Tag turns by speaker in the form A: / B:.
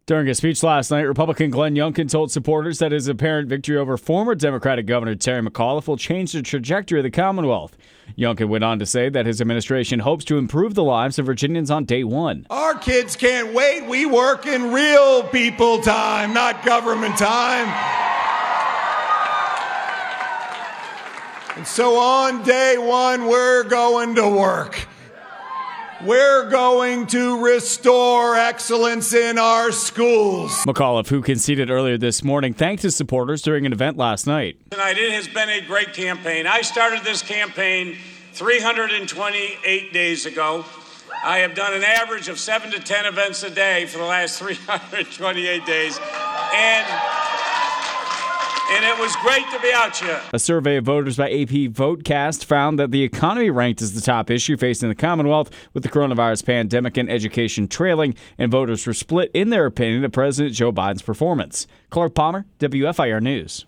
A: During a speech last night, Republican Glenn Youngkin told supporters that his apparent victory over former Democratic Governor Terry McAuliffe will change the trajectory of the Commonwealth. Youngkin went on to say that his administration hopes to improve the lives of Virginians on day one.
B: Our kids can't wait. We work in real people time, not government time. And so on day one, we're going to work. We're going to restore excellence in our schools.
A: McAuliffe, who conceded earlier this morning, thanked his supporters during an event last night.
C: Tonight, it has been a great campaign. I started this campaign 328 days ago. I have done an average of 7 to 10 events a day for the last 328 days. And it was great to be out here.
A: A survey of voters by AP Votecast found that the economy ranked as the top issue facing the Commonwealth, with the coronavirus pandemic and education trailing, and voters were split in their opinion of President Joe Biden's performance. Clark Palmer, WFIR News.